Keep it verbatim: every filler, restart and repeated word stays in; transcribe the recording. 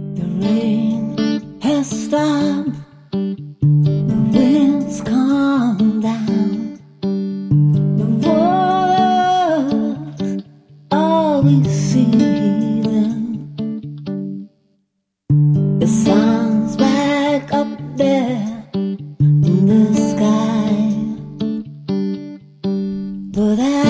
The rain has stopped, the winds calm down, the water's always seething. The sun's back up there in the sky, but I